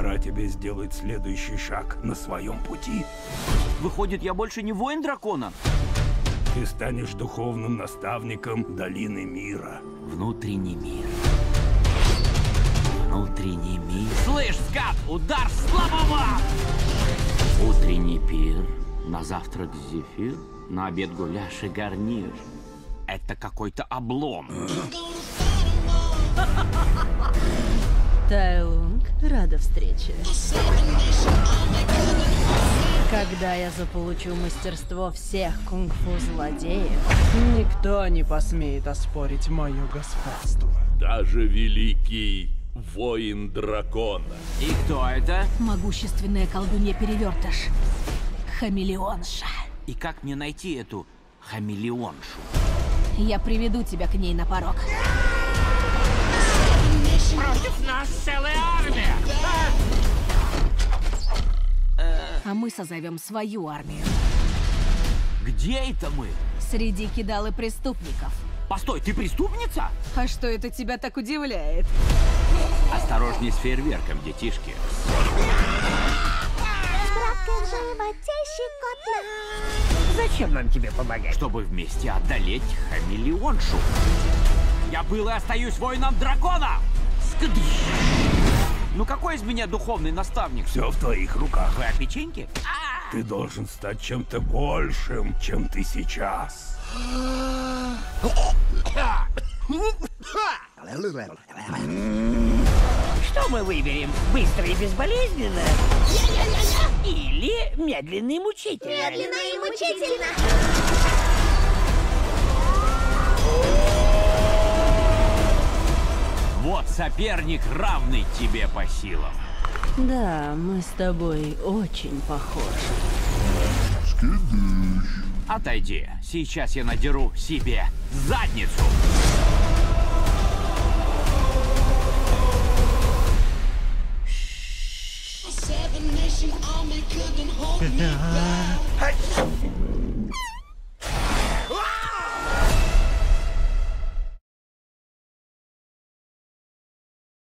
Пора тебе сделать следующий шаг на своем пути. Выходит, я больше не воин дракона? Ты станешь духовным наставником Долины Мира. Внутренний мир. Внутренний мир. Слышь, скат, удар слабого! Утренний пир, на завтрак зефир, на обед гуляш и гарнир. Это какой-то облом. Тайлунг, рада встрече. Когда я заполучу мастерство всех кунг-фу злодеев, никто не посмеет оспорить мое господство. Даже великий воин дракона. И кто это? Могущественная колдунья-перевертыш. Хамелеонша. И как мне найти эту хамелеоншу? Я приведу тебя к ней на порог. Против нас целая армия! А мы созовем свою армию. Где это мы? Среди кидал и преступников. Постой, ты преступница? А что это тебя так удивляет? Осторожней с фейерверком, детишки. Как в животе щекотно. Зачем нам тебе помогать? Чтобы вместе одолеть хамелеоншу. Я был и остаюсь воином дракона! Скдыщ! Ну какой из меня духовный наставник? Все в твоих руках. Вы о печеньке? Ты должен стать чем-то большим, чем ты сейчас. Что мы выберем? Быстро и безболезненно? Или медленно и мучительно? Медленно и мучительно. Вот соперник, равный тебе по силам. Да, мы с тобой очень похожи. Отойди, сейчас я надеру себе задницу.